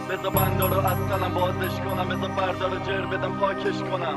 بذار بنده رو از تنم بازش کنم، بذار فردا رو جر بدم پاکش کنم.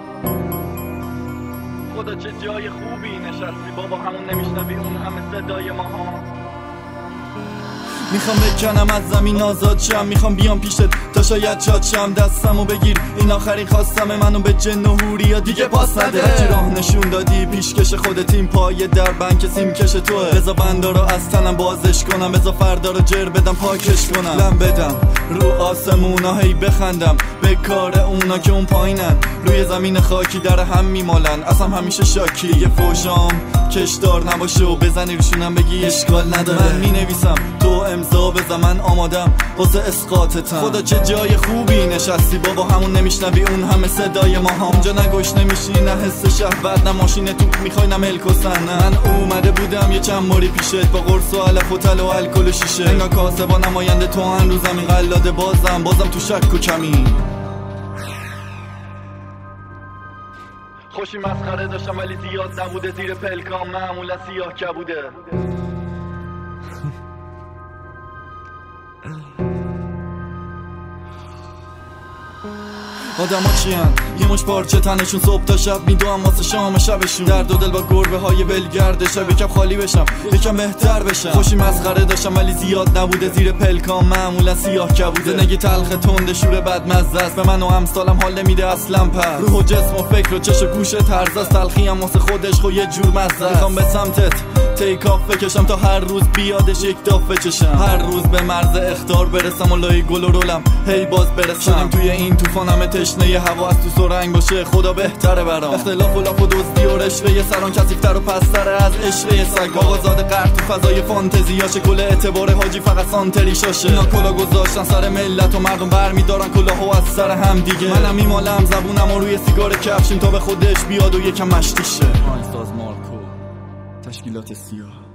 خدا چه جای خوبی نشستی بابا، همون نمیشنوی اون همه صدای ما ها. میخوام بکنم از زمین آزاد شم، میخوام بیام پیشت تا شاید شاد شم. دستمو بگیر این آخرین خواستم منو به جن و حوری یا دیگه پاس نده. هرچی راه نشون دادی پیشکش خودت، این پای در بنک سیمکش توه. بذار بنده رو از تنم بازش کنم، بذار فردا رو جر بدم پاکش کنم. لم بدم رو آسمونا هی بخندم به کار اونا که اون پایینن، روی زمین خاکی در هم میمالن. اصلا همیشه شاکی یه فوشام کشدار نباشه و بزنی روشونم بگی اشکال نداره. من مینویسم تو امضا بزن، من آمادم واسه اسقاطتم. خدا چه جای خوبی نشستی بابا، همون نمیشنوی اون همه صدای ما ها. اونجا نگوش نمیشی نه حس شهوت، نه ماشین توپ میخوای نه ملک و سن. من اومده بودم یه چند باری پیشت با قرص و علف و تل و الکل و شیشه. انگار کاسه با نماینده تو هن رو زمین قلاده بازم تو شک و کمی. خوشی مسخره داشتم ولی زیاد نبوده، زیر پلکام معمولا سیاه کبوده. آدم ها چیان یه مش پارچه تنشون صبح تا شب میدوام واسه شام شبشون. درد و دل با گربه های ولگرد شب یکم خالی بشم یکم بهتر بشم. خوشی مسخره داشتم ولی زیاد نبوده، زیر پلکام معمولا سیاه کبوده. زندگی تلخ تنده شور بد مزه است، به من و همسالم حال نمیده اصلا. پس روح و جسم و فکر و چش و گوش ترزاست، تلخی هم واسه خودش خو یه جور مزه. میخوام به سمتت تیک آف بکشم تا هر روز بیادش یک داف بچشم. هر روز به مرز اخطار برسم و لای گل و رولم هی باز برسم. توی این طوفانم تشنه هوا از تو سرنگ باشه، خدا بهتره برام. اختلاف و لاف و دزدی و رشوه سران کثیف‌تر و پستر از عشوه سگ. آقازاده قهر تو فضای فانتزیاشه، کل اعتبار حاجی فقط سانتری شاشه. اینا کلا گذاشتن سر ملت و مردم برمیدارن کلاهو از سر هم دیگه. منم میمالم زبونم و روی سیگار کفشیم تا به خودش بیاد و یکم مشتی شه. ساز مارکو تشکیلات سیاه.